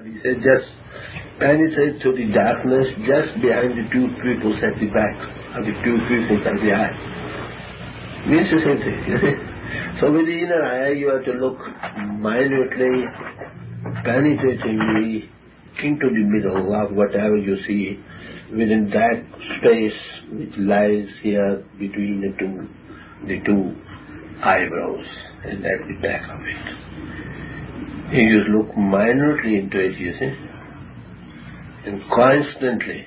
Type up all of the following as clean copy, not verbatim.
But he said just penetrate through the darkness just behind the two pupils at the back, or the two pupils at the eye. Means the same thing. So with the inner eye you have to look minutely, penetratingly into the middle of whatever you see within that space which lies here between the two eyebrows and at the back of it. You just look minutely into it, you see, and constantly,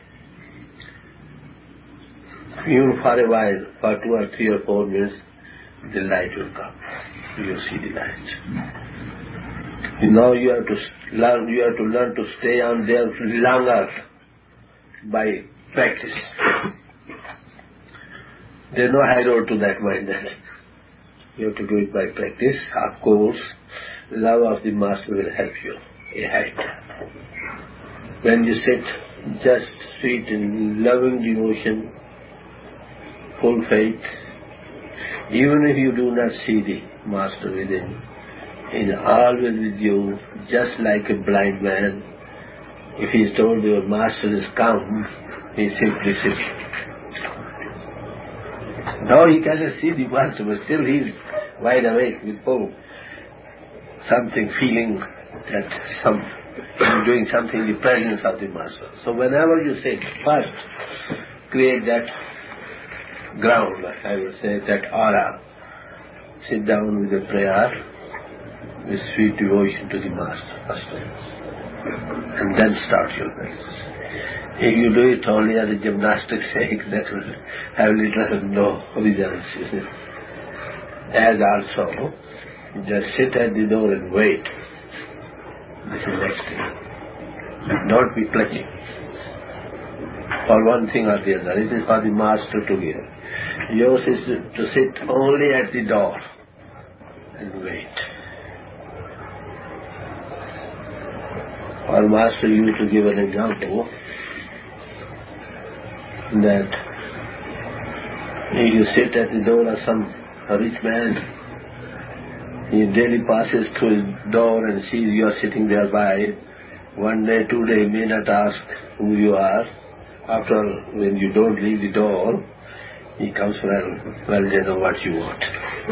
even for a while, for 2 or 3 or 4 minutes, the light will come. You see the light. Now you have to learn to stay on there longer by practice. There is no high road to that mind. You have to do it by practice. Of course, love of the Master will help you ahead. When you sit just sweet in loving devotion, full faith, even if you do not see the Master within, he is always with you, just like a blind man. If he is told your Master is come, he simply sits. Now he cannot see the Master, but still he is wide awake with full something, feeling that he's doing something in the presence of the Master. So whenever you sit, first create that ground, I will say, that aura. Sit down with a prayer, with sweet devotion to the Master first, and then start your practice. If you do it only as a gymnastics sake, that will have little no results. As also, just sit at the door and wait. This is next thing. Don't be clutching for one thing or the other. It is for the Master to give. Yours is to sit only at the door and wait. Our Master used to give an example that if you sit at the door of a rich man, he daily passes through his door and sees you are sitting there by. 1 day, 2 days, he may not ask who you are. After, when you don't leave the door, he comes, well, they know what you want.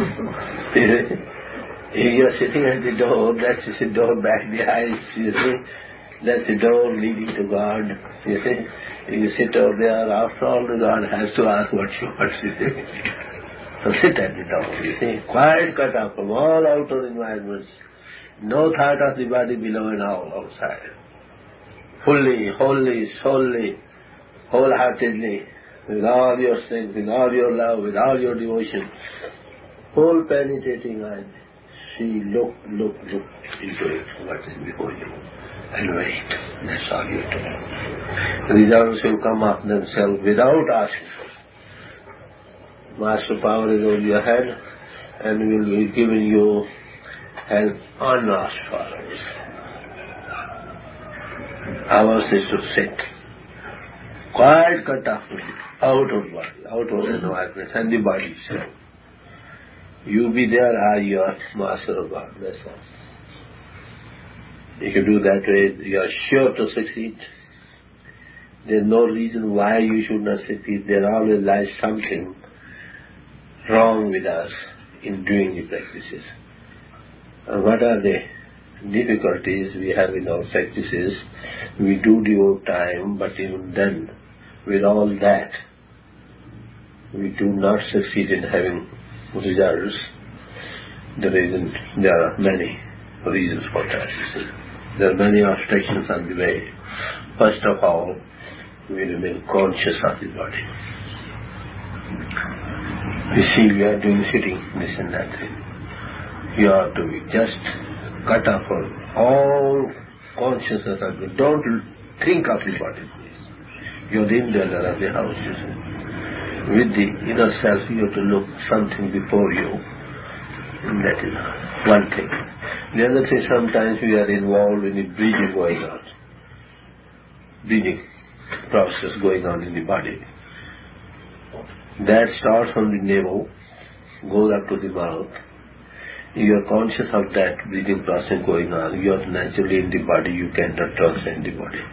If you are sitting at the door, that's the door back the eyes, you see. That's the door leading to God, you see. If you sit over there, after all, the God has to ask what you want, you see. So sit at the door, you see. Quite cut off from all outer environments. No thought of the body below and all outside. Fully, wholly, solely, wholeheartedly, with all your strength, with all your love, with all your devotion, whole penetrating eye, see, look into it, what is before you, and wait. That's all you have to do. The results will come of themselves without asking for. Master power is over your head and will be giving you help unasked for. Ours is to sit quite cut off with outward body, outward environment, and the body itself. You be there as you are Master of God, that's all. If you do that way, you are sure to succeed. There is no reason why you should not succeed. There always lies something wrong with us in doing the practices. And what are the difficulties we have in our practices? We do devote time, but even then, with all that, we do not succeed in having results. There are many reasons for that. There are many obstructions on the way. First of all, we remain conscious of the body. We see we are doing sitting, this and that thing. You have to be just cut off from all consciousness of it. Don't think of the body, please. You're the indweller of the house, you see. With the inner self, you have to look something before you. And that is one thing. The other thing, sometimes we are involved in the breathing going on. Breathing process going on in the body. That starts from the navel, goes up to the mouth, You are conscious of that breathing process going on. You are naturally in the body, you cannot transcend the body.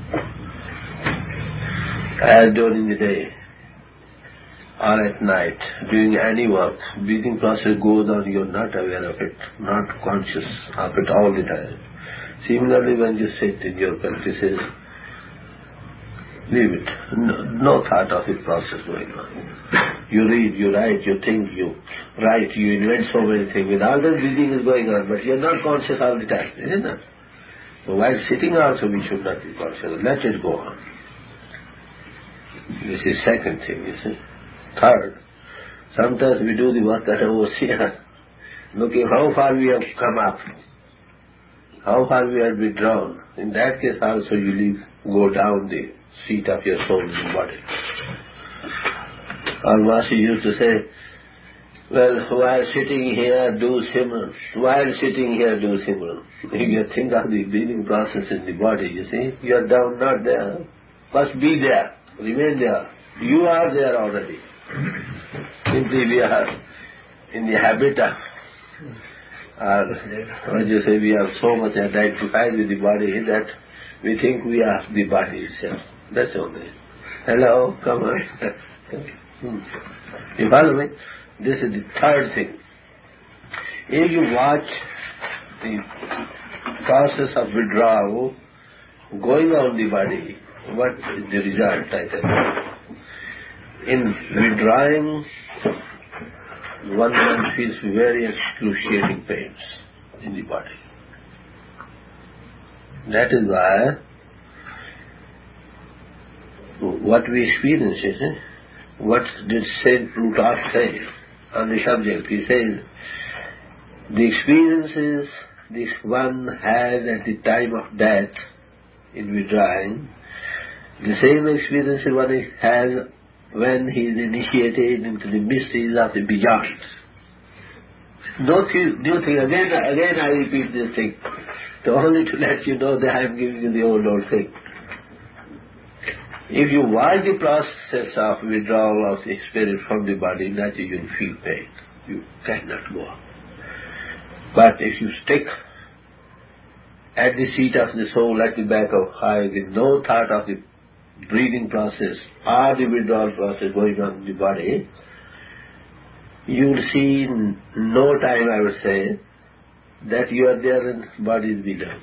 As during the day or at night, doing any work, breathing process goes on, you are not aware of it, not conscious of it all the time. Similarly, when you sit in your practices, leave it. No thought of the process going on. You read, you write, you think, you write, you invent so many things. With all that breathing is going on, but you are not conscious all the time, isn't it? So while sitting also we should not be conscious. Let it go on. This is second thing, you see. Third, sometimes we do the work at overseer, looking how far we have come up, how far we have withdrawn. In that case also you go down the seat of your soul in the body. Our Master used to say, well, while sitting here, do Simran. While sitting here, do Simran. You think of the breathing process in the body, you see. You are down, not there. First be there. Remain there. You are there already. Simply we are in the habit of, what you say, we are so much identified with the body that we think we are the body itself. That's all. Hello, come on. You follow me? This is the third thing. If you watch the process of withdrawal going on the body, what is the result, I tell you? In withdrawing, one feels very excruciating pains in the body. That is why what we experience is, what did Saint Plutarch say on the subject? He says, the experiences this one has at the time of death in withdrawing, the same experiences one has when he is initiated into the mysteries of the beyond. No new thing. Again I repeat this thing, only to let you know that I am giving you the old thing. If you watch the process of withdrawal of the spirit from the body, naturally you will feel pain. You cannot go on. But if you stick at the seat of the soul, at the back of high, with no thought of the breathing process or the withdrawal process going on in the body, you will see in no time, I would say, that you are there and body is below.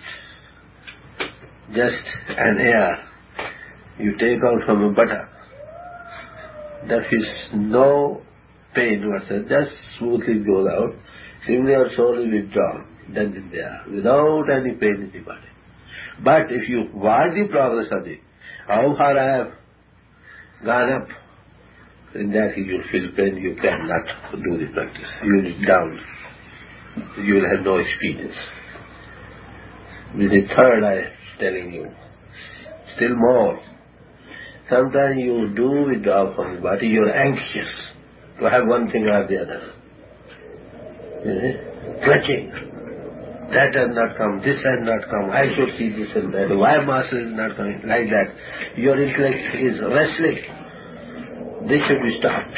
Just an air you take out from a butter, that is no pain whatsoever, just smoothly goes out. Simply your soul is withdrawn, then in there, without any pain in the body. But if you watch the progress of it, how far I have gone up, in that you will feel pain, you cannot do the practice. You will be down. You will have no experience. With the third I am telling you, still more. Sometimes you do withdraw from the body, you are anxious to have one thing or the other. Clutching. That has not come, this has not come, I should see this and that, why Master is not coming, like that. Your intellect is wrestling. This should be stopped.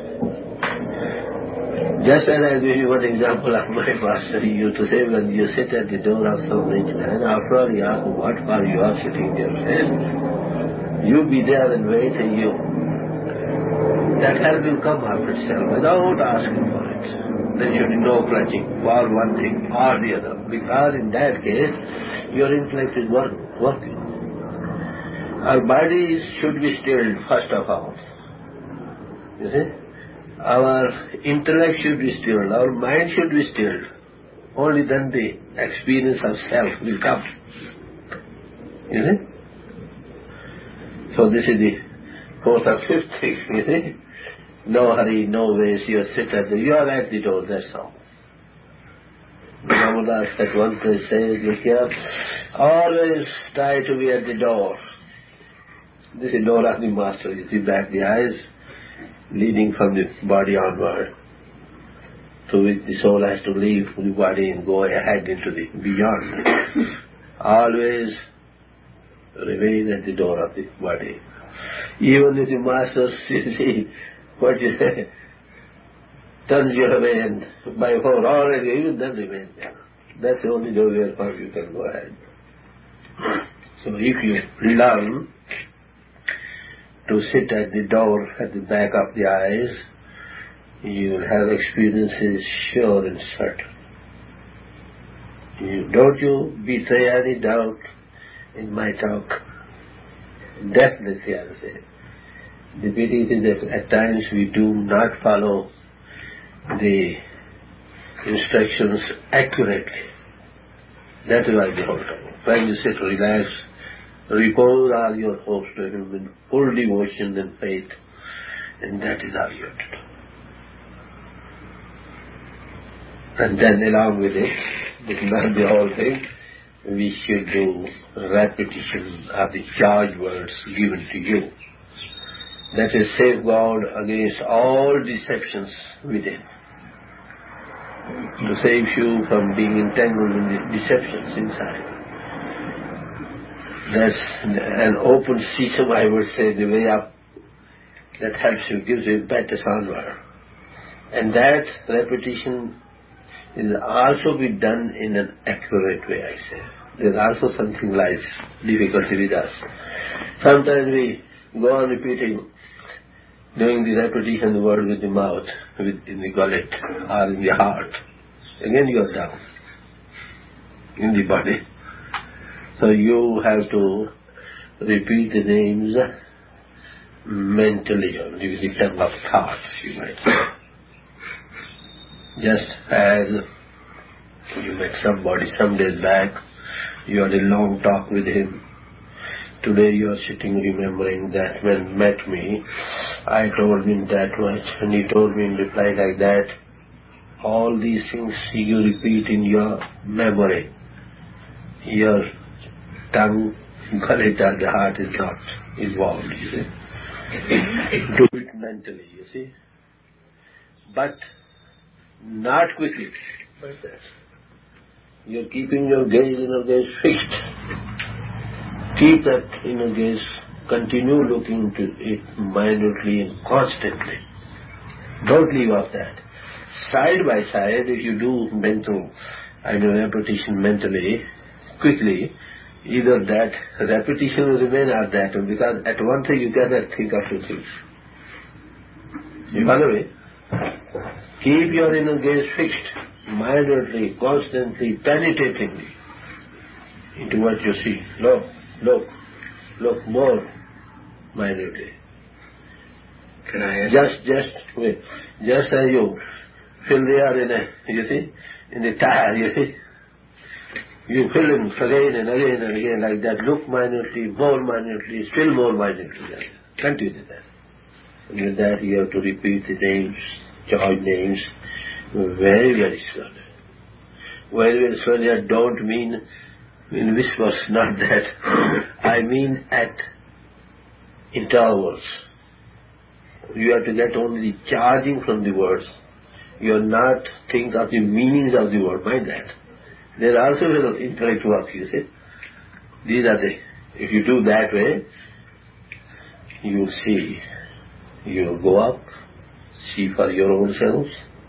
Just as I give you one example of my Master, he used to say, when you sit at the door of some rich man, after all he asks what for you are sitting there, you be there and wait, and that help will come of itself without asking for it. There should be no clutching for one thing or the other, because in that case your intellect is working. Our bodies should be stilled first of all. You see? Our intellect should be stilled, our mind should be stilled. Only then the experience of self will come. You see? So this is the fourth or fifth thing, you see. No hurry, no waste, you sit at you are at the door, that's all. Ramadas at one place says, look here, always try to be at the door. This is door of the Master, you see back the eyes, leading from the body onward, to which the soul has to leave the body and go ahead into the beyond. Always remain at the door of the body. Even if the Master, you see, what you say, turns you away and by force, or even then remain there. That's the only door where you can go ahead. So if you learn to sit at the door at the back of the eyes, you will have experiences sure and certain. Don't you betray any doubt in my talk. Definitely, I will say. The pity is that at times we do not follow the instructions accurately. That is why the whole time. When you sit, relax, repose all your hopes to Him in full devotion and faith, and that is all you have to do. And then along with it, not the whole thing, we should do repetition of the charged words given to you. That is safeguard against all deceptions within. To save you from being entangled in the deceptions inside. That's an open sesame, I would say, the way up that helps you, gives you impetus onward. And that repetition is also be done in an accurate way, I say. There's also something like difficulty with us. Sometimes we go on repeating, doing the repetition of the word with the mouth, in the gullet, or in the heart. Again you are down in the body. So you have to repeat the names mentally, only with the term of thought, you might say. Just as you met somebody some days back, you had a long talk with him. Today you are sitting remembering that when met me, I told him that much, and he told me in reply like that. All these things you repeat in your memory. Your tongue, gullet, or the heart is not involved, you see. Do it mentally, you see. But not quickly. Like that. You're keeping your inner gaze fixed. Keep that inner gaze, continue looking to it minutely and constantly. Don't leave off that. Side by side, if you do mental, repetition mentally, quickly, either that repetition will remain or that, because at one thing you cannot think of two things. You follow me? Keep your inner gaze fixed, minutely, constantly, penetratingly into what you see. Look more minutely. Can I ask? Just as you fill the air in the tire, you see. You fill in again and again and again like that. Look minutely, more minutely, still more minutely. Continue that. And with that you have to repeat the names, charged names, very, very slowly. Very, very slowly. I don't mean in whispers, not that. I mean at intervals. You have to get only the charging from the words. You are not think of the meanings of the word, mind that. There are also little intellect work, you see. These are if you do that way, you will see. You will go up, see for your own selves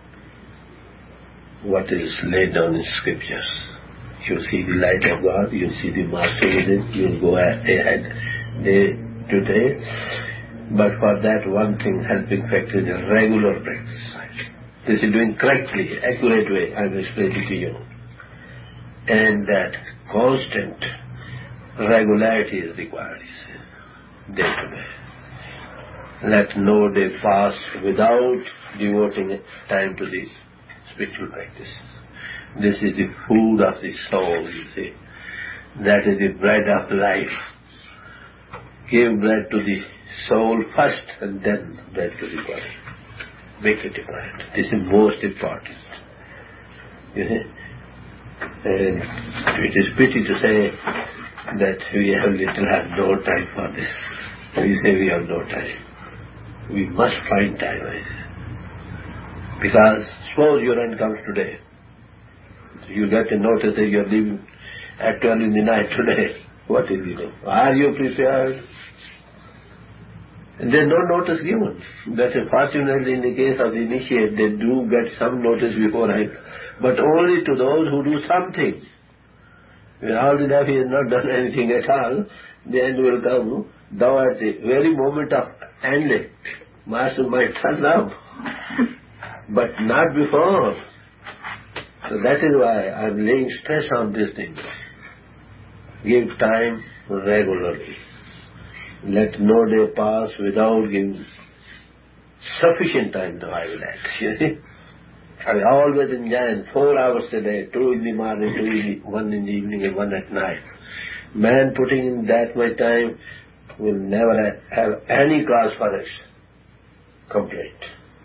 what is laid down in scriptures. You will see the light of God, you will see the Master within, you will go ahead day to day. But for that one thing, helping factor is a regular practice. This is doing correctly, accurate way, I will explain it to you. And that constant regularity is required, day to day. Let no day pass without devoting time to this spiritual practice. This is the food of the soul, you see. That is the bread of life. Give bread to the soul first and then bread to the body. Make it a bread. This is most important. You see? And it is pity to say that we have no time for this. We say we have no time. We must find time. Because suppose your end comes today. You get a notice that you are leaving at 12 in the night today. What will you do? Are you prepared? And there's no notice given. But fortunately in the case of the initiate, they do get some notice beforehand, but only to those who do something. When all the life he has not done anything at all, the end will come. Thou at the very moment of end, Master might turn up, but not before. So that is why I am laying stress on this thing. Give time regularly. Let no day pass without giving sufficient time to idle act. You see? I always enjoy 4 hours a day, 2 in the morning, 1 in the evening and 1 at night. Man putting in that much time will never have any cause for a complaint,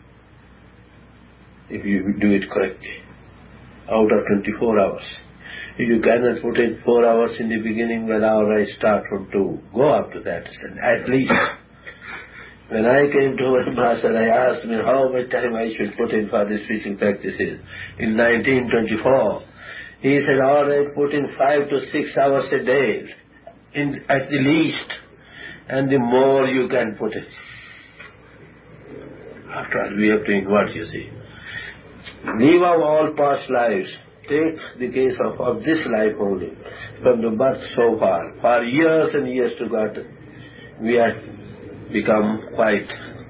if you do it correctly, out of 24 hours. If you cannot put in 4 hours in the beginning, well, all right, start from 2. Go up to that, at least. When I came to my master, I asked him how much time I should put in for these preaching practices. In 1924, he said, all right, put in 5 to 6 hours a day, at the least, and the more you can put in. After all, we have to invert, you see. Leave out all past lives. Take the case of this life only, from the birth so far. For years and years to God, we have become quite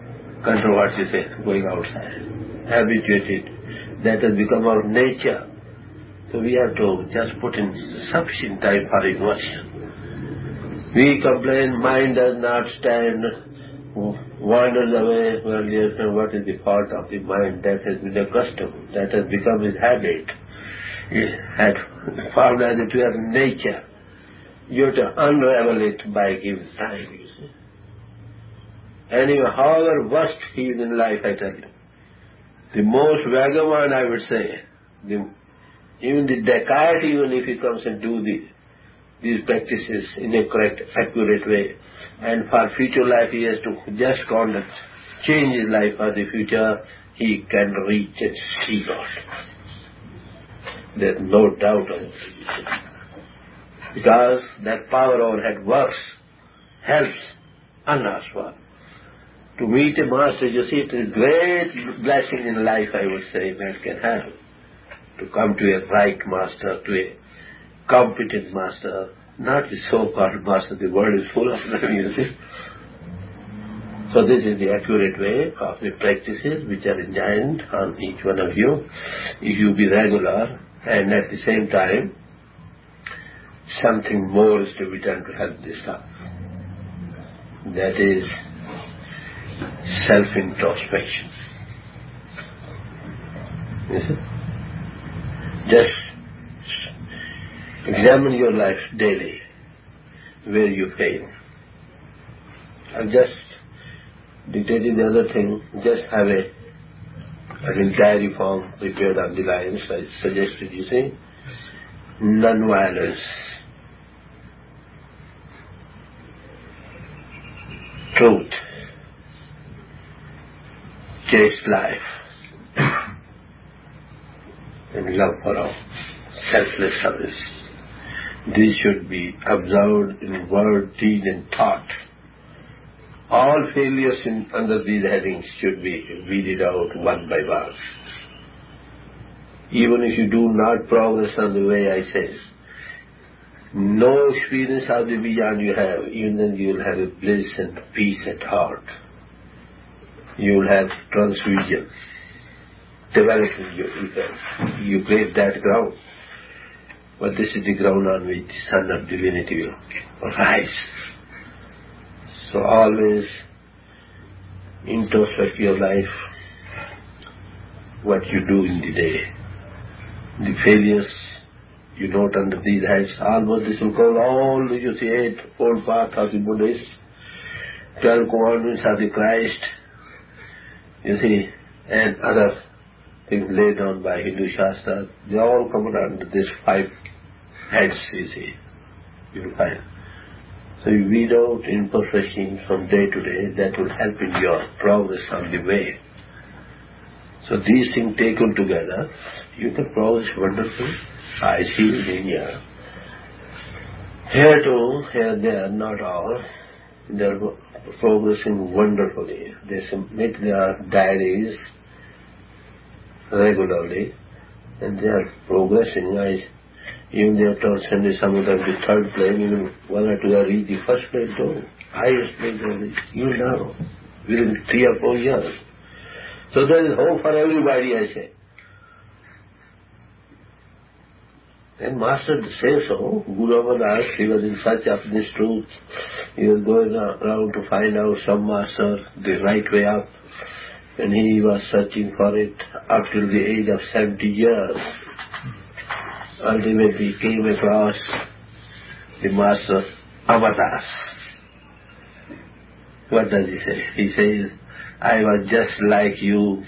going outside, habituated. That has become our nature. So we have to just put in sufficient time for immersion. We complain, mind does not stand, wanders away. Well, yes, what is the fault of the mind? That has been a custom. That has become his habit. He had found as it was nature. You have to unravel it by giving time, you see. Anyway, however worst he is in life, I tell you, the most vagabond, I would say, even the Descartes, even if he comes and do these practices in a correct, accurate way, and for future life he has to just conduct, change his life for the future, he can reach and see God. There's no doubt of it. Because that power overhead works, helps, unasked for. To meet a master, you see, it is a great blessing in life, I would say, man can have. To come to a right master, to a competent master, not the so-called master, the world is full of them, you see. So this is the accurate way of the practices which are enjoined on each one of you. If you be regular, and at the same time, something more is to be done to help this up. That is self-introspection. You see? Just examine your life daily, where you fail. I've just dictated the other thing, just have a diary form prepared on the lines I suggested, you see. Non-violence, truth, chaste life, and love for all, selfless service. These should be observed in word, deed and thought. All failures under these headings should be weeded out one by one. Even if you do not progress on the way I say, no experience of the beyond you have, even then you will have a bliss and peace at heart. You will have transvision, developing you break that ground. But this is the ground on which the Son of Divinity will rise. So always introspect your life, what you do in the day. The failures you note under these heads, almost this will call all, you see, 8-fold path of the Buddhists, 12 commandments of the Christ, you see, and other things laid down by Hindu Shastra. They all come under these 5 heads, you see, you will find. So you weed out imperfections from day to day, that will help in your progress on the way. So these things taken together, you can progress wonderfully. I see in India. Here too, here there, not all. They are progressing wonderfully. They submit their diaries regularly, and they are progressing. Even they have told Sandy Samudra the third plane, even one or two are read the first plane too. Highest plane they reach. You know, within 3 or 4 years. So there is hope for everybody, I say. And Master says so. Guru Amardas, he was in search of this truth. He was going around to find out some master, the right way up. And he was searching for it up till the age of 70 years. Ultimately he came across the Master Amardas. What does he say? He says, I was just like you,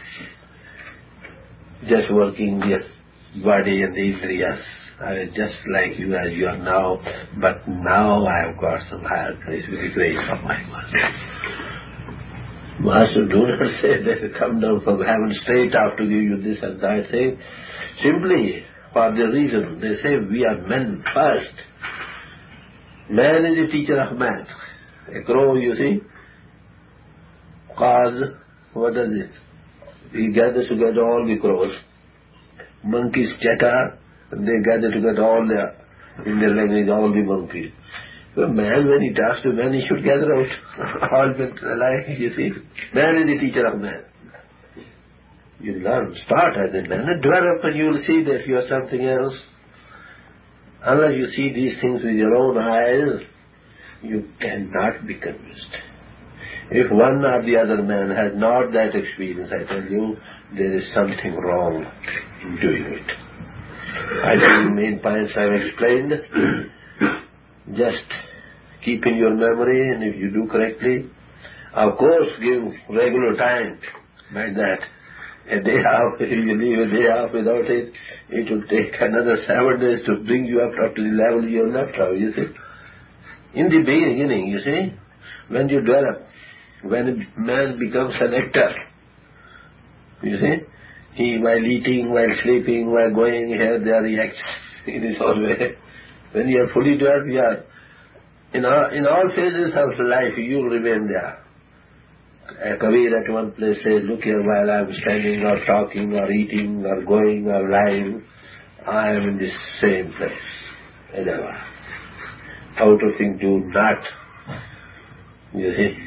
just working the body and the indriyas. I was just like you as you are now, but now I have got some higher grace with the grace of my Master. Master do not say that come down from heaven straight up to give you this and that thing. Simply for the reason, they say we are men first. Man is the teacher of man. A crow, you see, cause, what is it? He gathers together all the crows. Monkeys chatter, and they gather together all in their language, all the monkeys. So man, when he talks to man, he should gather out all men alike, you see. Man is the teacher of man. You learn, start as a man, and develop, and you will see that you are something else. Unless you see these things with your own eyes, you cannot be convinced. If one or the other man has not that experience, I tell you, there is something wrong in doing it. I think the main points I have explained. Just keep in your memory, and if you do correctly, of course give regular time by that. A day off, if you leave a day off without it, it will take another 7 days to bring you up to the level you have left off, you see. In the beginning, you see, when you develop, when a man becomes an actor, you see, he while eating, while sleeping, while going here, there he acts in his own way. When you are fully developed, you are in all phases of life, you will remain there. Kabir at one place says, look here, while I am standing or talking or eating or going or lying, I am in the same place as ever. Outer thing do not, you see,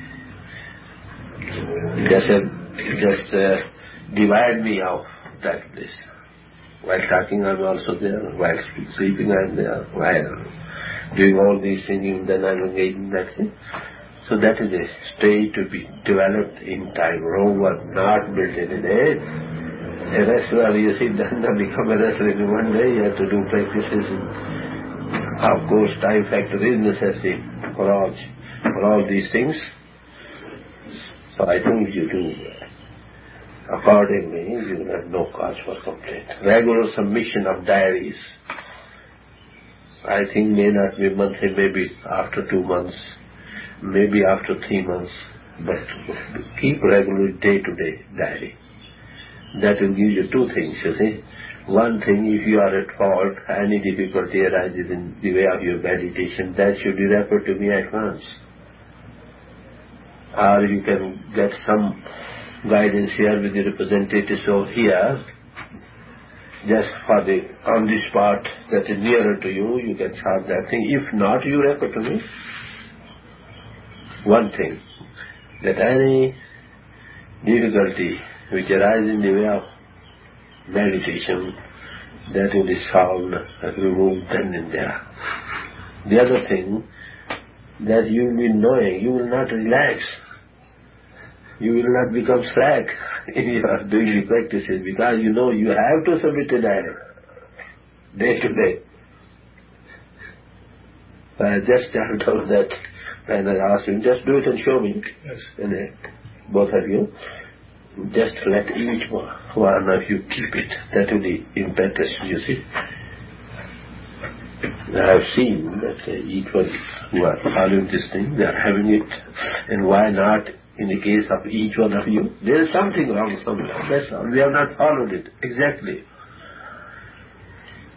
just divide me off that place. While talking I am also there, while sleeping I am there, while doing all these things, then I am engaged in that thing. So that is a state to be developed in time. Rome was not built in a day. A wrestler, you see, does not become a wrestler in one day. You have to do practices. Of course, time factor is necessary for all these things. So I think if you do accordingly, you will have no cause for complaint. Regular submission of diaries, I think may not be monthly, maybe after 2 months, maybe after 3 months, but keep regular day-to-day diary. That will give you 2 things, you see. One thing, if you are at fault, any difficulty arises in the way of your meditation, that should be referred to me at once. Or you can get some guidance here with the representatives over here, just for on the spot that is nearer to you, you can solve that thing. If not, you refer to me. One thing, that any difficulty which arises in the way of meditation, that will be solved and removed then and there. The other thing, that you will be knowing, you will not relax. You will not become slack if you are doing the practices, because you know you have to submit a diary, day to day. I just told that, and I asked him, just do it and show me. Yes. And both of you, just let each one of you keep it. That will be impetus, you see. I have seen that each one who are following this thing, they are having it, and why not in the case of each one of you? There is something wrong somewhere. That's all. We have not followed it exactly.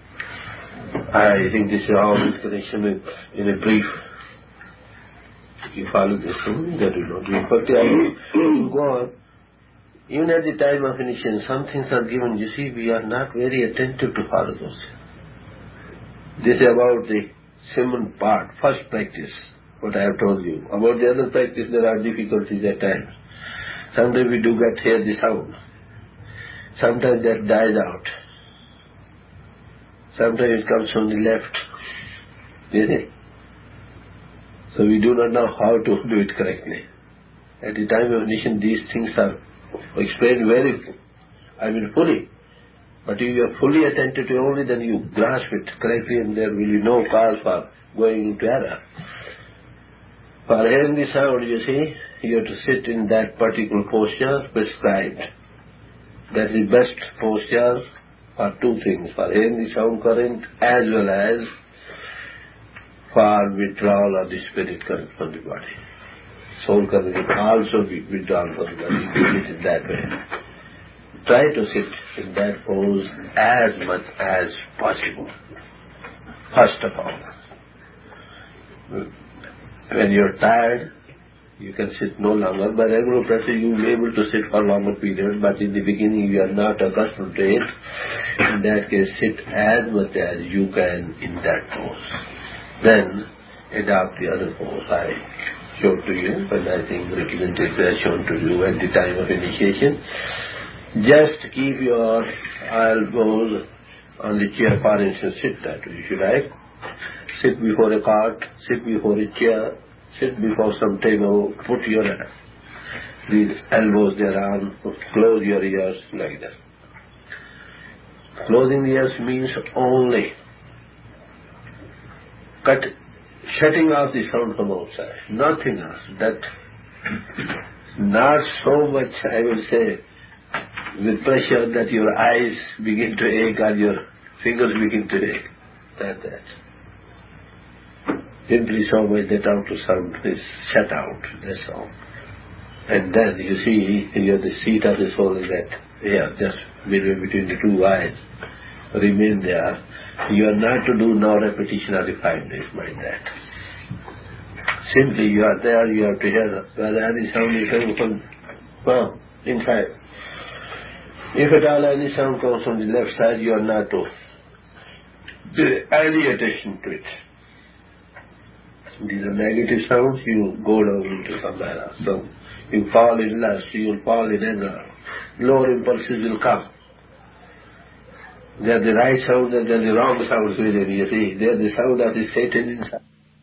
I think this is all in connection with, in a brief you follow this thing, that will not be effective. You go on. Even at the time of initiation, some things are given. You see, we are not very attentive to follow those. This is about the simple part, first practice, what I have told you. About the other practice, there are difficulties at times. Sometimes we do get hear the sound. Sometimes that dies out. Sometimes it comes from the left. You see? So we do not know how to do it correctly. At the time of initiation, these things are explained fully. But if you are fully attentive to only, then you grasp it correctly and there will be no cause for going into error. For hearing the sound, you see, you have to sit in that particular posture prescribed. That is the best posture for two things, for hearing the sound current as well as for withdrawal of the spirit current from the body. Soul current will also be withdrawn from the body. You do it in that way. Try to sit in that pose as much as possible. First of all, when you're tired, you can sit no longer. By regular practice, you will be able to sit for longer periods, but in the beginning you are not accustomed to it. In that case, sit as much as you can in that pose. Then, adopt the other pose I showed to you, and I think representative was shown to you at the time of initiation. Just keep your elbows on the chair, for instance, sit that way. Should I? Sit before a cart, sit before a chair, sit before some table, put your the elbows thereon, close your ears like that. Closing the ears means only shutting off the sound from outside, nothing else. That not so much, I will say, with pressure that your eyes begin to ache or your fingers begin to ache. That. Simply so much that outer sound is shut out, that's all. And then you see here the seat of the soul is that here, just between the two eyes. Remain there. You are not to do no repetition of the 5 days, mind that. Simply you are there, you have to hear whether any sound is coming from inside. If at all any sound comes from the left side, you are not to pay any attention to it. These are negative sounds, you go down into somewhere else. So you fall in lust, you will fall in anger. Lower impulses will come. They are the right sounds and they are the wrong sounds within, you see. They are the sound of the Satan inside.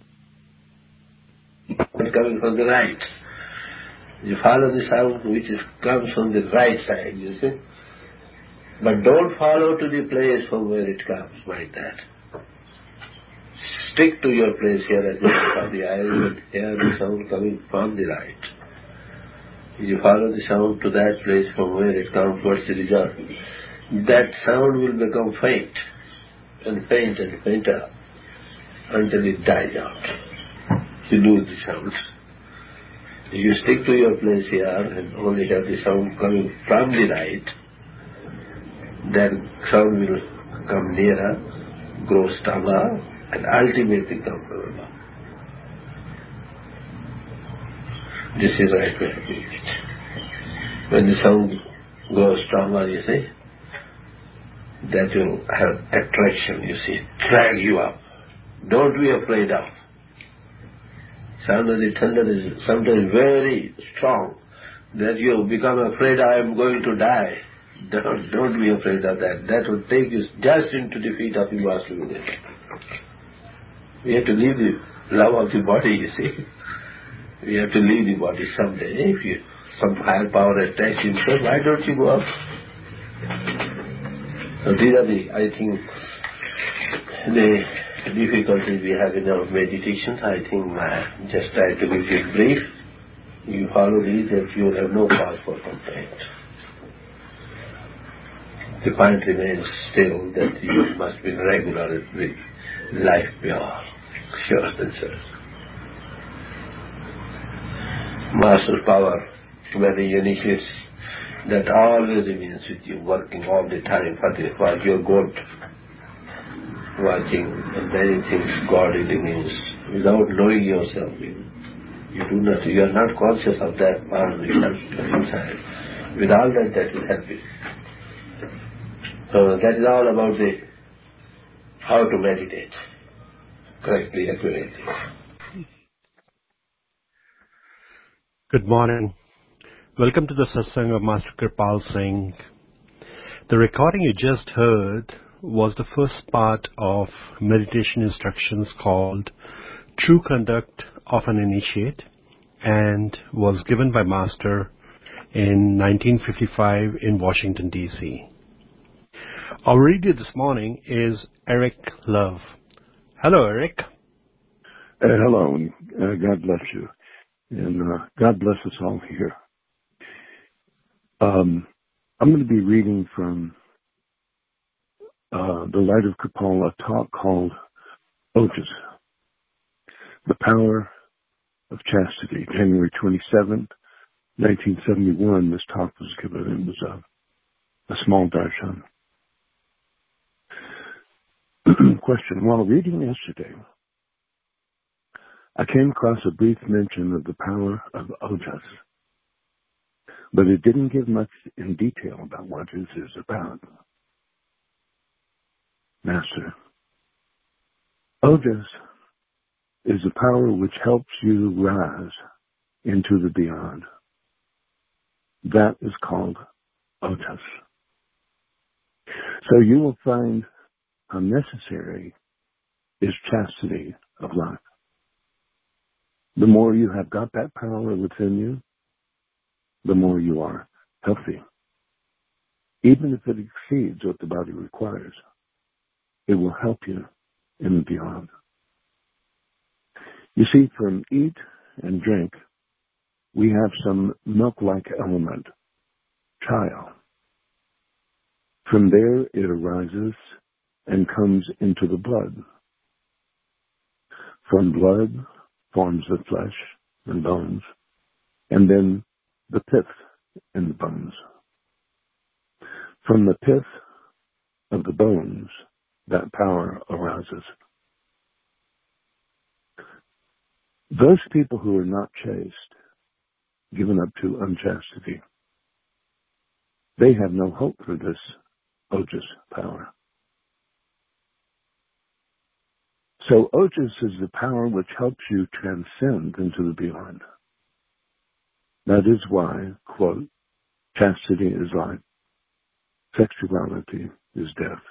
Coming from the right. You follow the sound which comes from the right side, you see. But don't follow to the place from where it comes, mind that. Stick to your place here at the top of the eyes and hear the sound coming from the right. You follow the sound to that place from where it comes, what's the result? That sound will become faint and faint and fainter until it dies out. You lose the sounds. If you stick to your place here and only have the sound coming from the right, then sound will come nearer, grow stronger, and ultimately come from above. This is right way of doing it. When the sound grows stronger, you see, that will have attraction, you see, drag you up. Don't be afraid of. Sound of the thunder is sometimes very strong, that you become afraid, I am going to die. Don't be afraid of that. That will take you just into the feet of the Master within. We have to leave the love of the body, you see. We have to leave the body someday. If some higher power attacks himself, why don't you go up? So these are I think, the difficulties we have in our meditations. I think I just try to give you brief. You follow these and you will have no cause for complaint. The point remains still that you must be regular with life pure, sure and certain. Master's power, when he initiates, that always remains with you, working all the time for your good, watching and many things God reveals without knowing yourself. You do not, you are not conscious of that part of yourself inside. With all that, that will help you. So that is all about the how to meditate correctly, accurately. Good morning. Welcome to the satsang of Master Kripal Singh. The recording you just heard was the first part of meditation instructions called True Conduct of an Initiate and was given by Master in 1955 in Washington, D.C. Our reader this morning is Eric Love. Hello, Eric. Hello, and God bless you. And God bless us all here. I'm going to be reading from The Light of Kripal, a talk called Ojas, The Power of Chastity, January 27, 1971. This talk was given. It was a small darshan. Question. While reading yesterday, I came across a brief mention of the power of Ojas, but it didn't give much in detail about what this is about. Master, Ojas is a power which helps you rise into the beyond. That is called Ojas. So you will find how necessary is chastity of life. The more you have got that power within you, the more you are healthy. Even if it exceeds what the body requires, it will help you in the beyond. You see, from eat and drink, we have some milk-like element, chaya. From there it arises and comes into the blood. From blood forms the flesh and bones, and then the pith in the bones. From the pith of the bones, that power arises. Those people who are not chaste, given up to unchastity, they have no hope for this Ojas power. So Ojas is the power which helps you transcend into the beyond. That is why, quote, chastity is life, sexuality is death.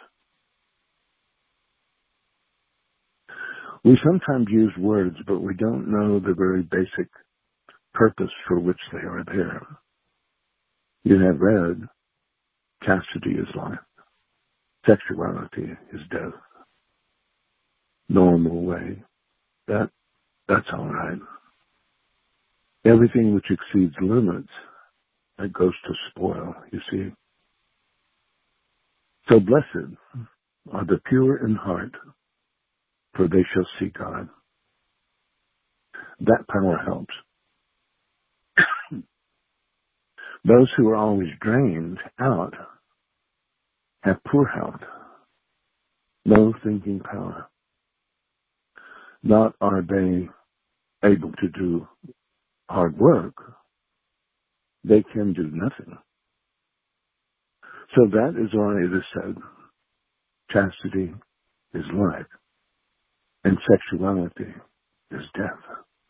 We sometimes use words, but we don't know the very basic purpose for which they are there. You have read, chastity is life, sexuality is death. Normal way. That's all right. Everything which exceeds limits, that goes to spoil, you see. So blessed are the pure in heart, for they shall see God. That power helps. Those who are always drained out have poor health, no thinking power. Not are they able to do hard work, they can do nothing. So that is why it is said, chastity is life, and sexuality is death.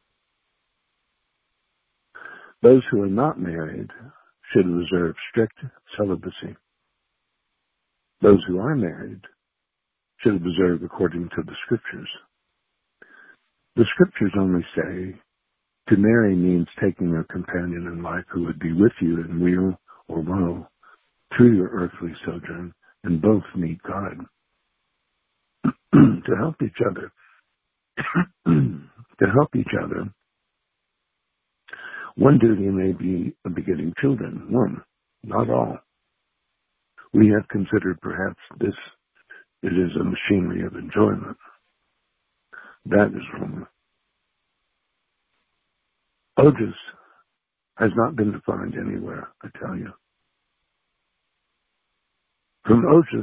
Those who are not married should observe strict celibacy. Those who are married should observe according to the scriptures. The scriptures only say to marry means taking a companion in life who would be with you in weal or woe through your earthly sojourn, and both meet God. To help each other, one duty may be begetting children, one, not all. We have considered perhaps it is a machinery of enjoyment. That is wrong. Ojas has not been defined anywhere, I tell you. From Ojas,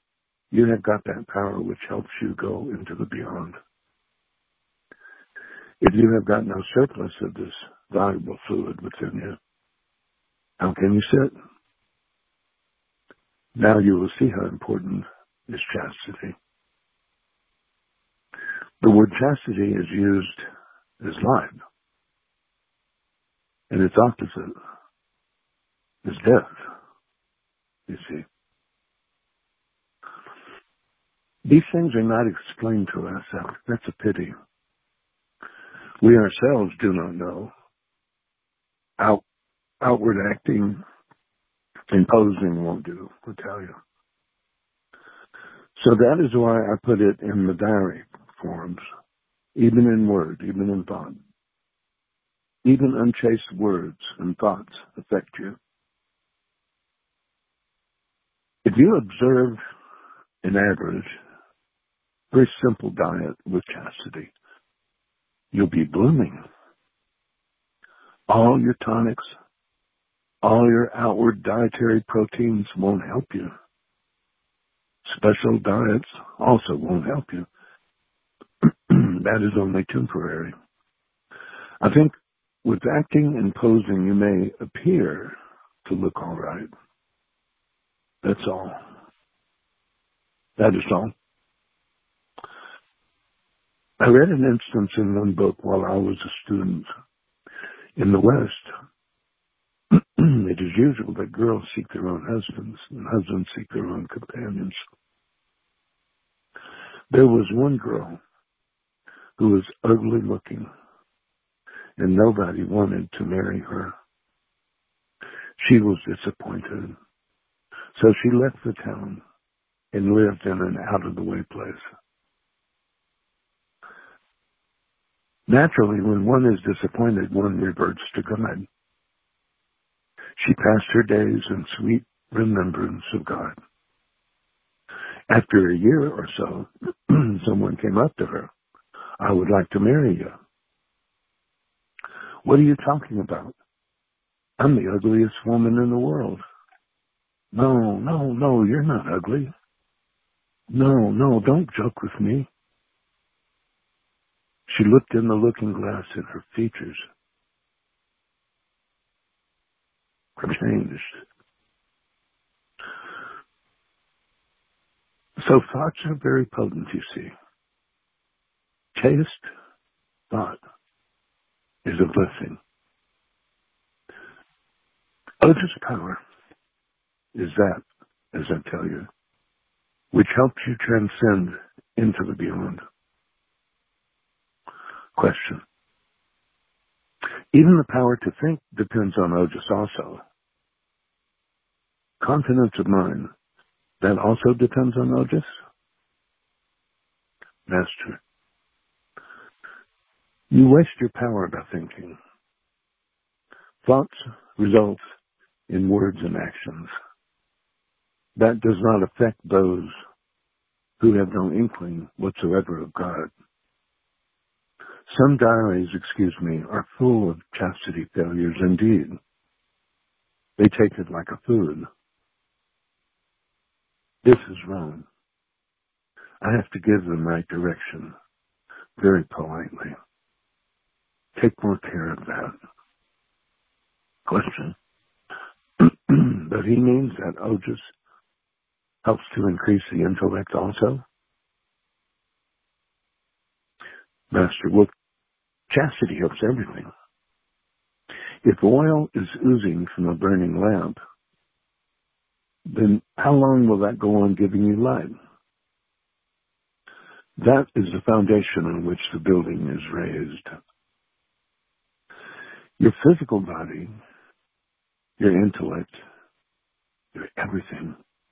you have got that power which helps you go into the beyond. If you have got no surplus of this valuable fluid within you, how can you sit? Now you will see how important is chastity. The word chastity is used as life, and its opposite is death, you see. These things are not explained to us. That's a pity. We ourselves do not know. Outward acting, imposing won't do, I'll tell you. So that is why I put it in the diary forms, even in word, even in thought. Even unchaste words and thoughts affect you. If you observe an average, very simple diet with chastity, you'll be blooming. All your tonics, all your outward dietary proteins won't help you. Special diets also won't help you. That is only temporary. I think with acting and posing, you may appear to look all right. That's all. That is all. I read an instance in one book while I was a student. In the West, it is usual that girls seek their own husbands and husbands seek their own companions. There was one girl who was ugly looking, and nobody wanted to marry her. She was disappointed, so she left the town and lived in an out-of-the-way place. Naturally, when one is disappointed, one reverts to God. She passed her days in sweet remembrance of God. After a year or so, someone came up to her. I would like to marry you. What are you talking about? I'm the ugliest woman in the world. No, you're not ugly. No, don't joke with me. She looked in the looking glass and her features were changed. So thoughts are very potent, you see. Chaste thought is a blessing. Otis power is that, as I tell you, which helps you transcend into the beyond. Question. Even the power to think depends on Otis also. Confidence of mind, that also depends on Otis? Master. You waste your power by thinking. Thoughts result in words and actions. That does not affect those who have no inkling whatsoever of God. Some diaries, are full of chastity failures indeed. They take it like a food. This is wrong. I have to give them right direction, very politely. Take more care of that. Question. But he means that Otis helps to increase the intellect also? Master, well, chastity helps everything. If oil is oozing from a burning lamp, then how long will that go on giving you light? That is the foundation on which the building is raised. Your physical body, your intellect, your everything.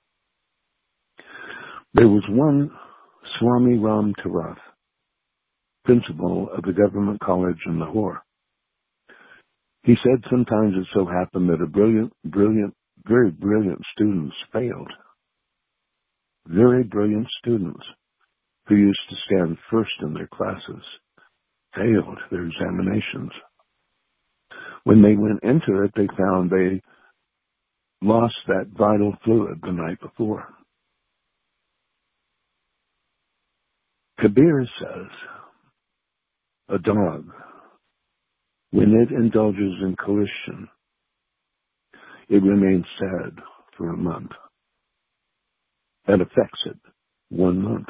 There was one Swami Ram Tarath, principal of the government college in Lahore. He said sometimes it so happened that very brilliant students failed. Very brilliant students who used to stand first in their classes failed their examinations. When they went into it, they found they lost that vital fluid the night before. Kabir says, A dog, when it indulges in coition, it remains sad for a month. That affects it 1 month.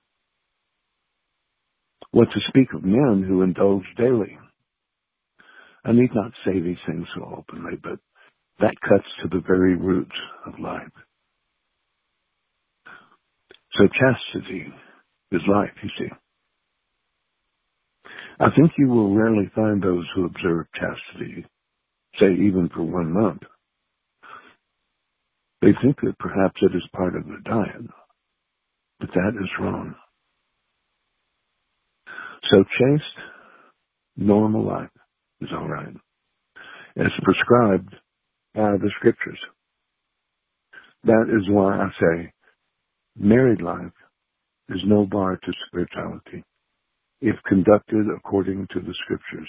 What to speak of men who indulge daily? I need not say these things so openly, but that cuts to the very roots of life. So chastity is life, you see. I think you will rarely find those who observe chastity, say even for 1 month. They think that perhaps it is part of their diet, but that is wrong. So chaste, normal life is all right, as prescribed by the scriptures. That is why I say married life is no bar to spirituality, if conducted according to the scriptures.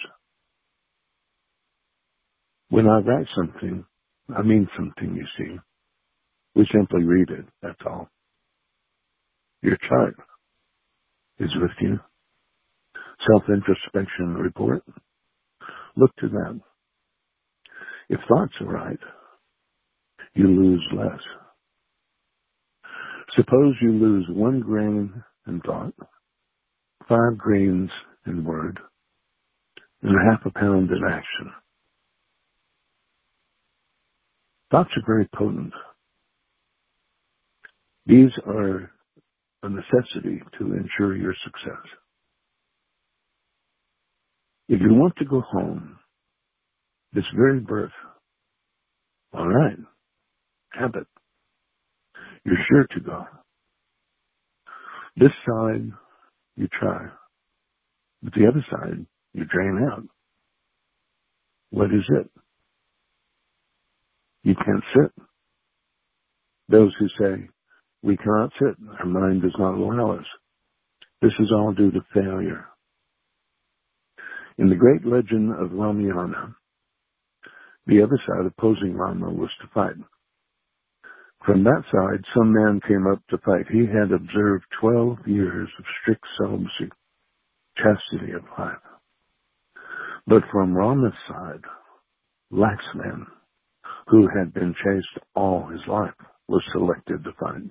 When I write something, I mean something, you see. We simply read it, that's all. Your chart is with you. Self-introspection report. Look to that. If thoughts are right, you lose less. Suppose you lose 1 grain in thought, 5 grains in word, and half a pound in action. Thoughts are very potent. These are a necessity to ensure your success. If you want to go home this very birth, all right, have it. You're sure to go. This side, you try. But the other side, you drain out. What is it? You can't sit. Those who say, we cannot sit, our mind does not allow us. This is all due to failure. In the great legend of Ramayana, the other side opposing Rama was to fight. From that side, some man came up to fight. He had observed 12 years of strict celibacy, chastity of life. But from Rama's side, lax man, who had been chaste all his life, was selected to fight.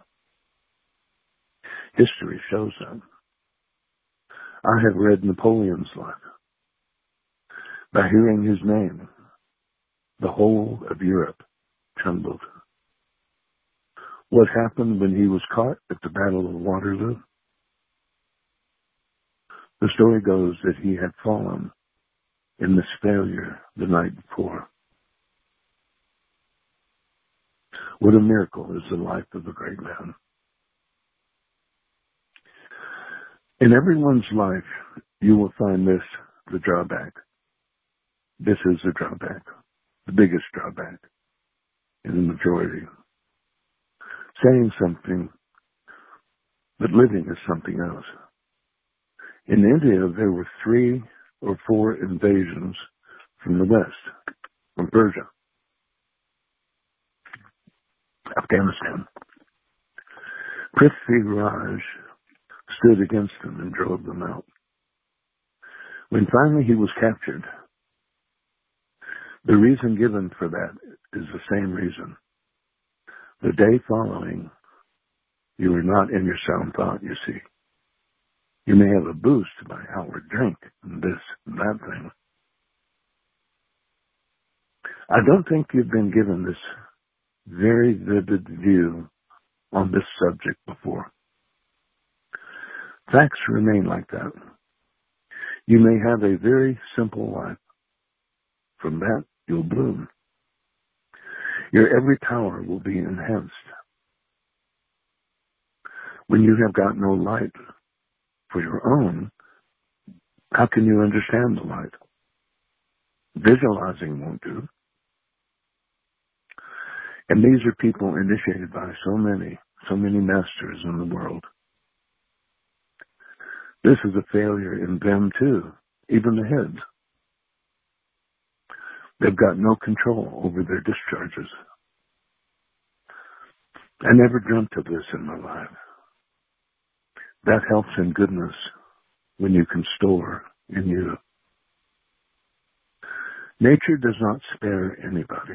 History shows that. I have read Napoleon's life. By hearing his name, the whole of Europe trembled. What happened when he was caught at the Battle of Waterloo? The story goes that he had fallen in this failure the night before. What a miracle is the life of a great man. In everyone's life, you will find this, the drawback. This is the drawback, the biggest drawback in the majority. Saying something, but living is something else. In India, there were 3 or 4 invasions from the west, from Persia, Afghanistan. Prithvi Raj stood against them and drove them out. When finally he was captured, the reason given for that is the same reason. The day following, you were not in your sound thought, you see. You may have a boost by outward drink and this and that thing. I don't think you've been given this very vivid view on this subject before. Facts remain like that. You may have a very simple life. From that, you'll bloom. Your every power will be enhanced. When you have got no light for your own, how can you understand the light? Visualizing won't do. And these are people initiated by so many masters in the world. This is a failure in them too, even the heads. They've got no control over their discharges. I never dreamt of this in my life. That helps in goodness when you can store in you. Nature does not spare anybody.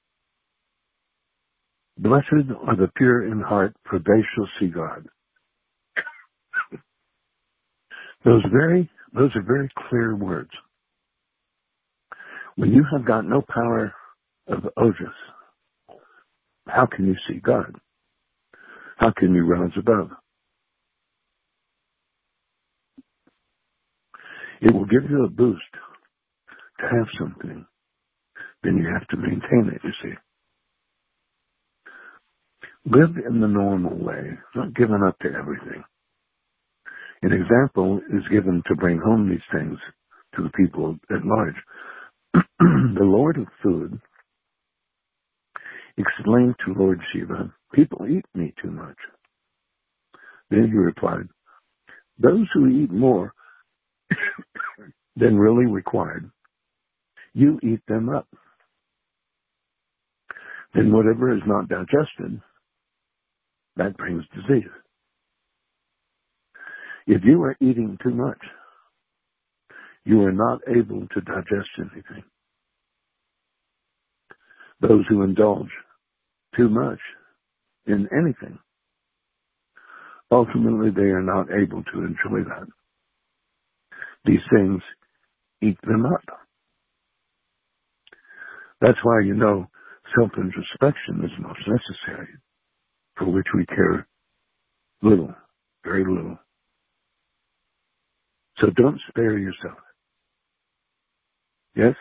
Blessed are the pure in heart, for they shall see God. Those are very clear words. When you have got no power of ojas, how can you see God? How can you rise above? It will give you a boost to have something. Then you have to maintain it, you see. Live in the normal way, not giving up to everything. An example is given to bring home these things to the people at large. The Lord of Food explained to Lord Shiva, people eat meat too much. Then he replied, those who eat more than really required, you eat them up. Then whatever is not digested, that brings disease. If you are eating too much, you are not able to digest anything. Those who indulge too much in anything, ultimately they are not able to enjoy that. These things eat them up. That's why, self-introspection is most necessary, for which we care little, very little. So don't spare yourself. Yes?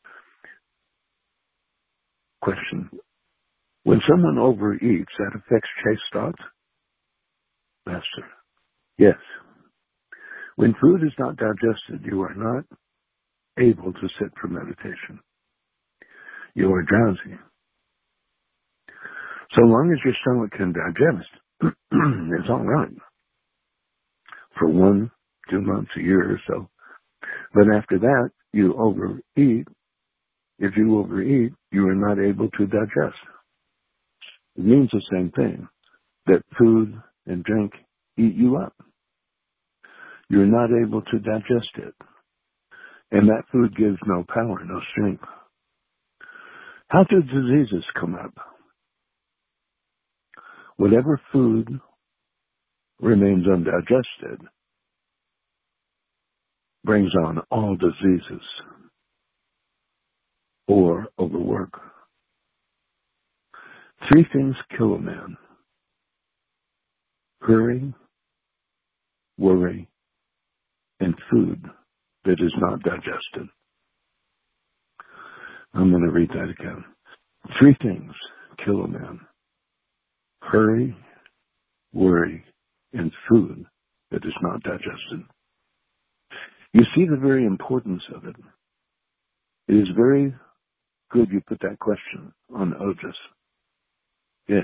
Question. When someone overeats, that affects chaste thoughts? Master. Yes. When food is not digested, you are not able to sit for meditation. You are drowsy. So long as your stomach can digest, it's all right. For 1-2 months, a year or so. But after that, you overeat. If you overeat, you are not able to digest. It means the same thing, that food and drink eat you up. You're not able to digest it. And that food gives no power, no strength. How do diseases come up? Whatever food remains undigested brings on all diseases or overwork. 3 things kill a man: hurry, worry, and food that is not digested. I'm going to read that again. 3 things kill a man: hurry, worry, and food that is not digested. You see the very importance of it. It is very good you put that question on ojas. Yes.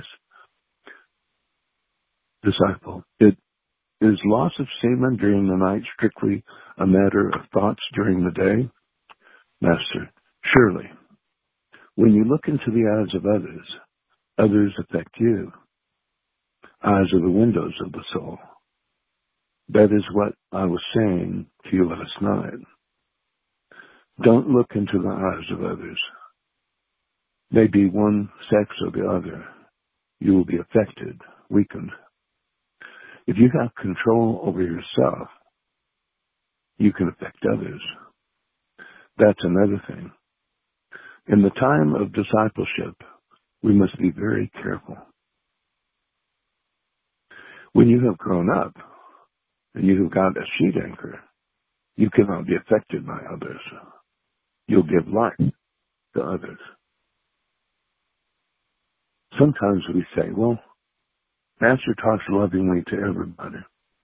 Disciple, is loss of semen during the night strictly a matter of thoughts during the day? Master, surely. When you look into the eyes of others, others affect you. Eyes are the windows of the soul. That is what I was saying to you last night. Don't look into the eyes of others. Maybe one sex or the other, you will be affected, weakened. If you have control over yourself, you can affect others. That's another thing. In the time of discipleship, we must be very careful. When you have grown up and you have got a sheet anchor, you cannot be affected by others. You'll give life to others. Sometimes we say, well, Master talks lovingly to everybody.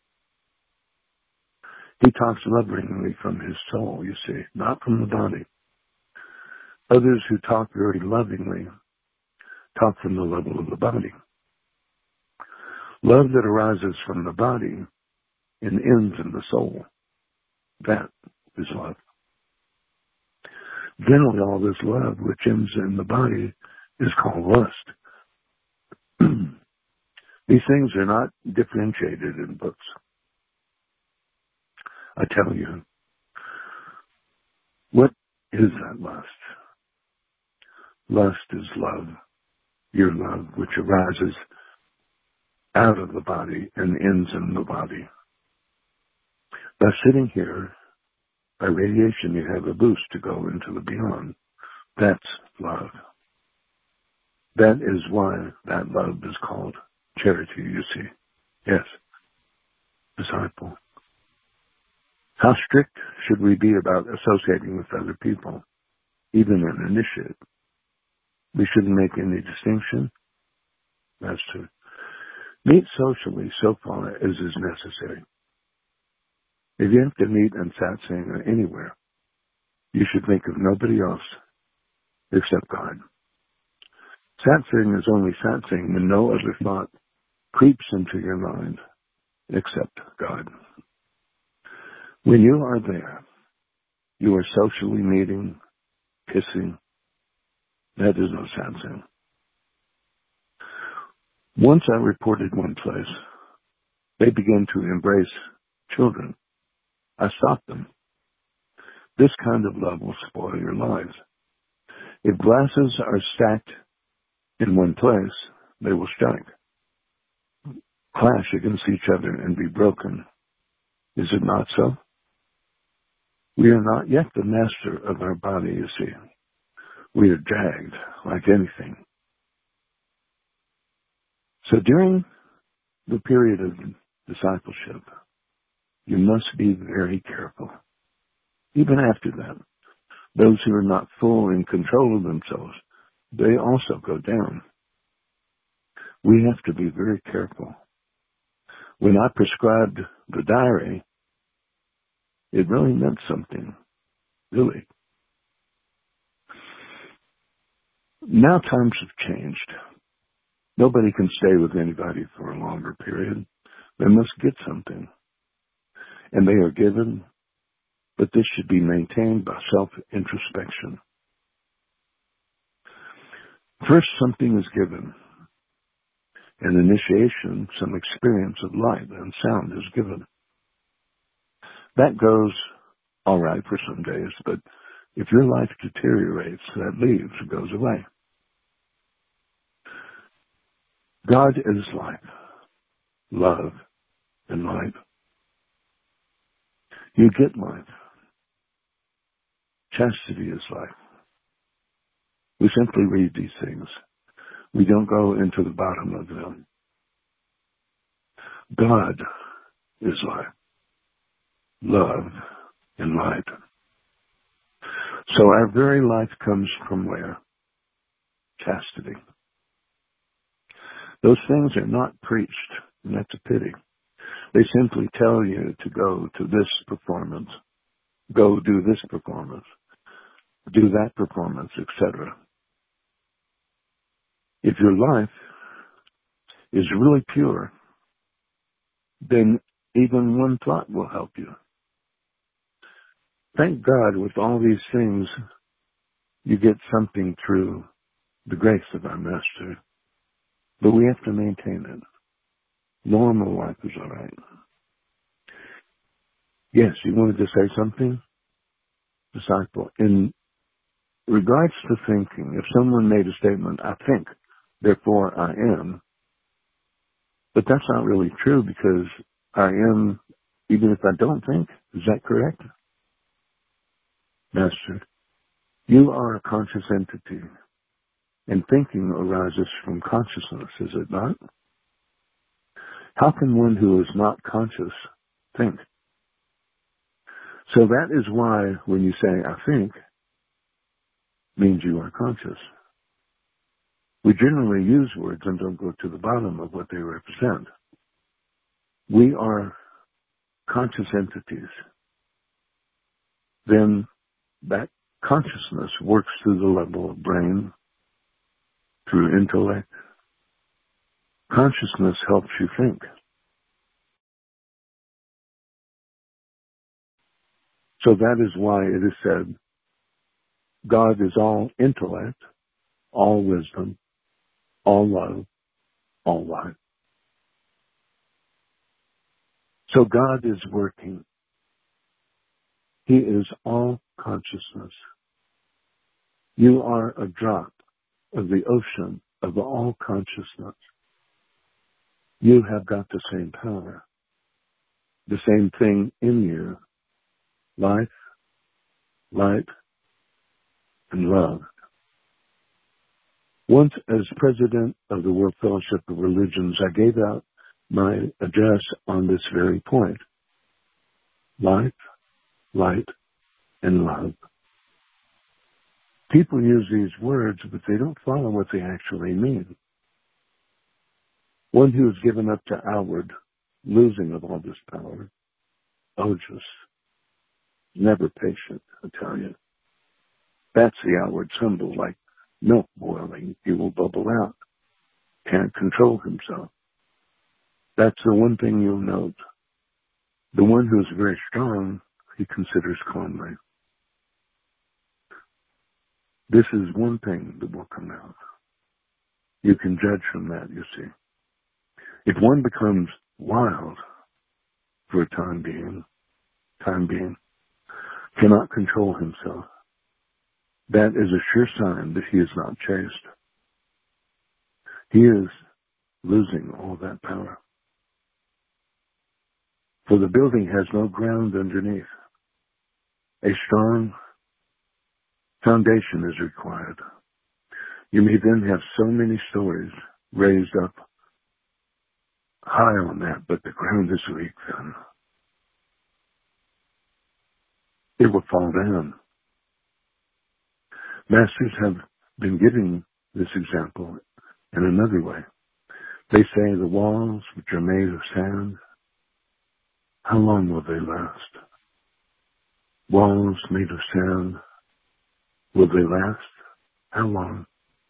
He talks lovingly from his soul, you see, not from the body. Others who talk very lovingly talk from the level of the body. Love that arises from the body and ends in the soul, that is love. Generally, all this love which ends in the body is called lust. These things are not differentiated in books. I tell you, What is that lust? Lust is love, your love, which arises out of the body and ends in the body. By sitting here, by radiation, you have a boost to go into the beyond. That's love. That is why that love is called charity, you see. Yes, disciple. How strict should we be about associating with other people, even an initiate? We shouldn't make any distinction. That's to meet socially so far as is necessary. If you have to meet in satsang or anywhere, you should think of nobody else except God. Satsang is only satsang when no other thought creeps into your mind except God. When you are there, you are socially meeting, kissing. That is no satsang. Once I reported one place, they began to embrace children. I stopped them. This kind of love will spoil your lives. If glasses are stacked in one place, they will strike, clash against each other, and be broken. Is it not so? We are not yet the master of our body, you see. We are dragged like anything. So during the period of discipleship, you must be very careful. Even after that, those who are not full in control of themselves, they also go down. We have to be very careful. When I prescribed the diary, it really meant something, really. Now times have changed. Nobody can stay with anybody for a longer period. They must get something. And they are given, but this should be maintained by self-introspection. First, something is given. An initiation, some experience of light and sound is given. That goes all right for some days, but if your life deteriorates, that leaves, it goes away. God is life, love, and life. You get life. Chastity is life. We simply read these things. We don't go into the bottom of them. God is life, love, and light. So our very life comes from where? Chastity. Those things are not preached, and that's a pity. They simply tell you to go to this performance, go do this performance, do that performance, etc. If your life is really pure, then even one thought will help you. Thank God with all these things, you get something through the grace of our Master. But we have to maintain it. Normal life is all right. Yes, you wanted to say something? Disciple. In regards to thinking, if someone made a statement, I think, therefore I am, but that's not really true because I am, even if I don't think. Is that correct? Master, you are a conscious entity, and thinking arises from consciousness, is it not? How can one who is not conscious think? So that is why when you say, I think, means you are conscious. We generally use words and don't go to the bottom of what they represent. We are conscious entities. Then that consciousness works through the level of brain, through intellect. Consciousness helps you think. So that is why it is said, God is all intellect, all wisdom, all love, all life. So God is working. He is all consciousness. You are a drop of the ocean of all consciousness. You have got the same power, the same thing in you: life, light, and love. Once, as president of the World Fellowship of Religions, I gave out my address on this very point: life, light, and love. People use these words, but they don't follow what they actually mean. One who is given up to outward losing of all this power, odious, never patient, I tell you. That's the outward symbol, like milk boiling, he will bubble out. Can't control himself. That's the one thing you'll note. The one who is very strong, he considers calmly. This is one thing that will come out. You can judge from that, you see. If one becomes wild for a time being, cannot control himself, that is a sure sign that he is not chaste. He is losing all that power. For the building has no ground underneath. A strong foundation is required. You may then have so many stories raised up high on that, but the ground is weak then. It will fall down. Masters have been giving this example in another way. They say the walls, which are made of sand, how long will they last? Walls made of sand, will they last? How long?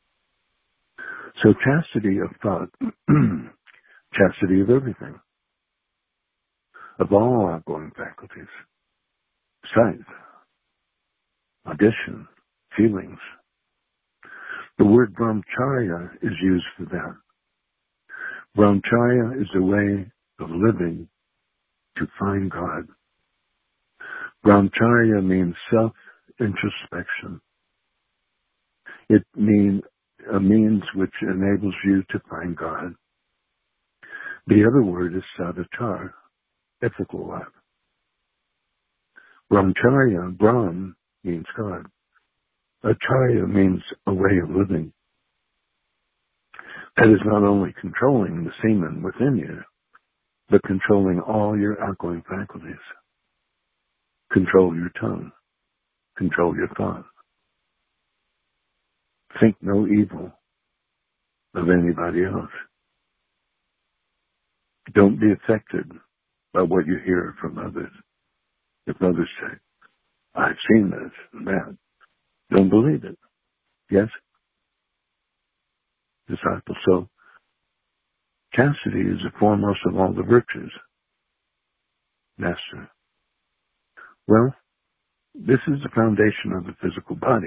So chastity of thought, chastity of everything, of all outgoing faculties, sight, audition, feelings. The word brahmacharya is used for that. Brahmacharya is a way of living to find God. Brahmacharya means self-introspection. It means a means which enables you to find God. The other word is sadachar, ethical life. Brahmacharya, Brahm means God. Acharya means a way of living. That is not only controlling the semen within you, but controlling all your outgoing faculties. Control your tongue. Control your thought. Think no evil of anybody else. Don't be affected by what you hear from others. If others say, I've seen this and that, don't believe it. Yes? Disciple. So, chastity is the foremost of all the virtues. Master. Well, this is the foundation of the physical body.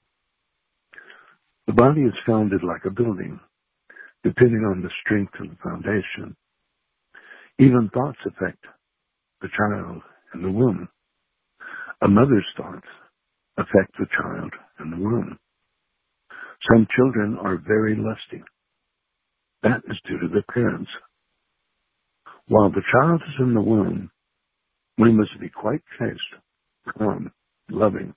The body is founded like a building, depending on the strength of the foundation. Even thoughts affect the child in the womb. A mother's thoughts affect the child in the womb. Some children are very lusty. That is due to their parents. While the child is in the womb, we must be quite chaste, calm, loving.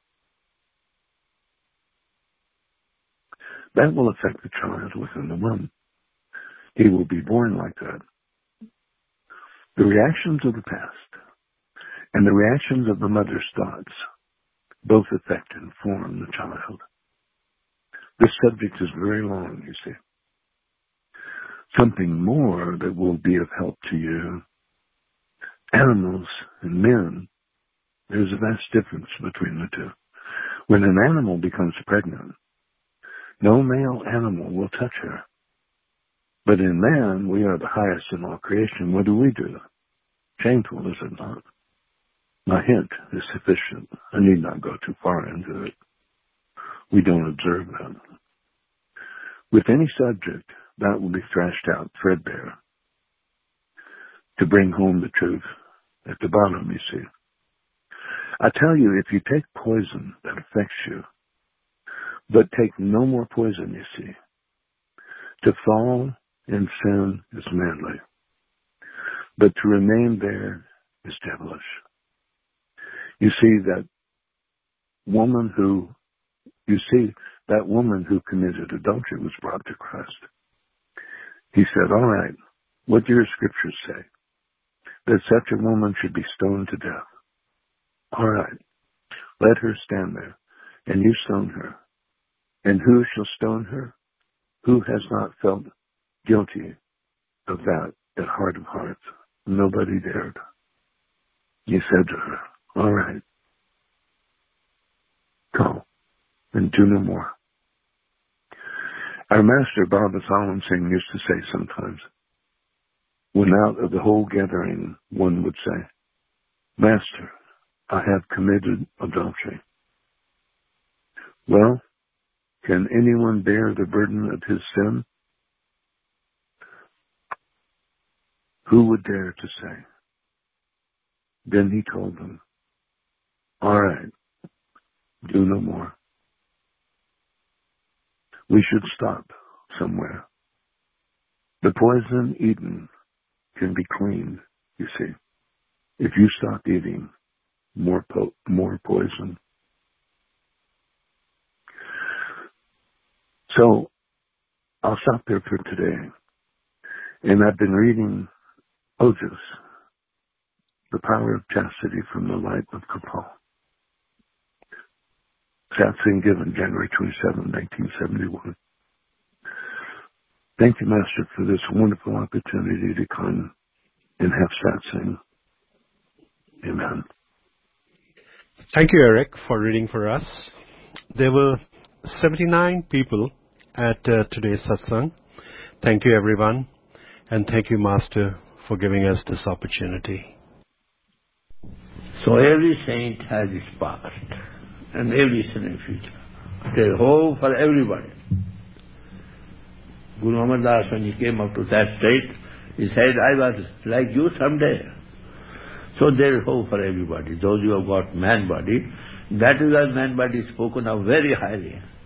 That will affect the child within the womb. He will be born like that. The reactions of the past and the reactions of the mother's thoughts both affect and form the child. This subject is very long, you see. Something more that will be of help to you. Animals and men, there's a vast difference between the two. When an animal becomes pregnant, no male animal will touch her. But in man, we are the highest in all creation. What do? Shameful, is it not? My hint is sufficient. I need not go too far into it. We don't observe that. With any subject, that will be thrashed out threadbare. To bring home the truth at the bottom, you see. I tell you, if you take poison that affects you, but take no more poison, you see, to fall in sin is manly, but to remain there is devilish. You see that woman who committed adultery was brought to Christ. He said, all right, what do your scriptures say? That such a woman should be stoned to death. All right, let her stand there, and you stone her. And who shall stone her? Who has not felt guilty of that at heart of hearts? Nobody dared. He said to her, all right, go and do no more. Our master, Baba Salam Singh, used to say sometimes, when out of the whole gathering, one would say, Master, I have committed adultery. Well, can anyone bear the burden of his sin? Who would dare to say? Then he told them, all right, do no more. We should stop somewhere. The poison eaten can be cleaned, you see. If you stop eating more poison. So I'll stop there for today. And I've been reading Ojas, The Power of Chastity from the Light of Kapal. Satsang given January 27, 1971. Thank you, Master, for this wonderful opportunity to come and have satsang. Amen. Thank you, Eric, for reading for us. There were 79 people at today's satsang. Thank you, everyone. And thank you, Master, for giving us this opportunity. So every saint has its past and every sin and future. There is hope for everybody. Guru Amar Das, when he came up to that state, he said, I was like you someday. So there is hope for everybody. Those who have got man body, that is why man body is spoken of very highly.